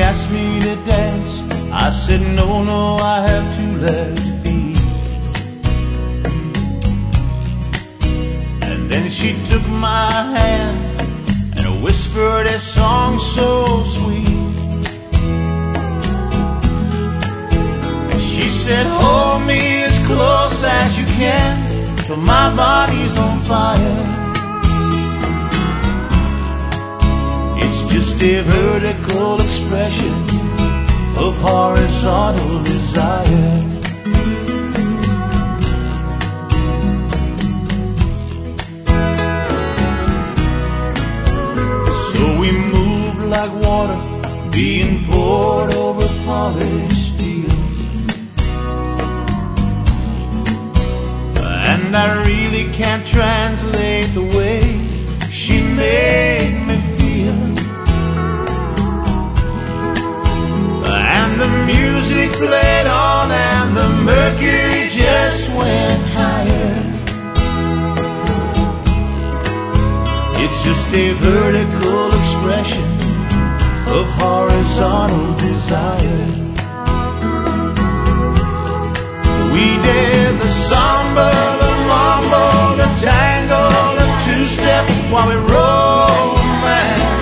asked me to dance, I said no, no, I have two left feet. And then she took my hand and whispered a song so sweet. And she said, hold me as close as you can, till my body's on fire. It's just a vertical expression of horizontal desire. So we move like water being poured over polished steel. And I really can't translate the way she made me feel. And the music played on and the mercury just went higher. It's just a vertical expression of horizontal desire. We did the samba, the mambo, the tango, the two-step while we romanced.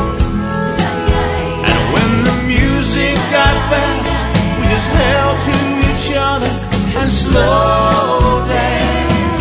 And when the music got fast, we just held to each other and slow danced.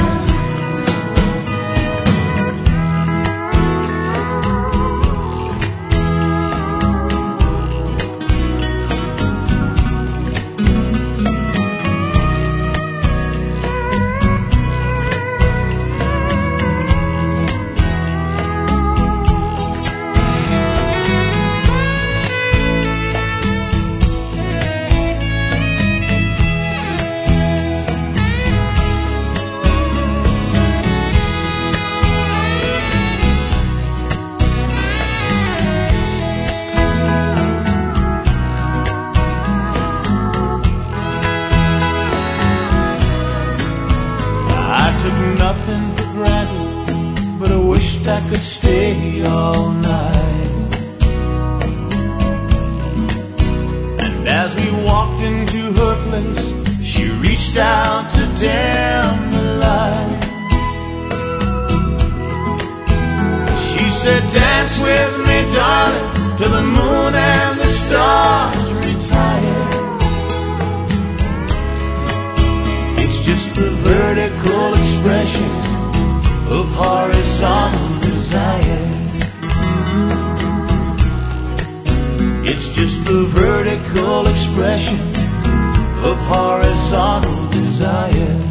Nothing for granted, but I wished I could stay all night. And as we walked into her place, she reached out to dim the light. She said, dance with me, darling, till the moon and the stars retire. It's just the vertical expression of horizontal desire. It's just the vertical expression of horizontal desire.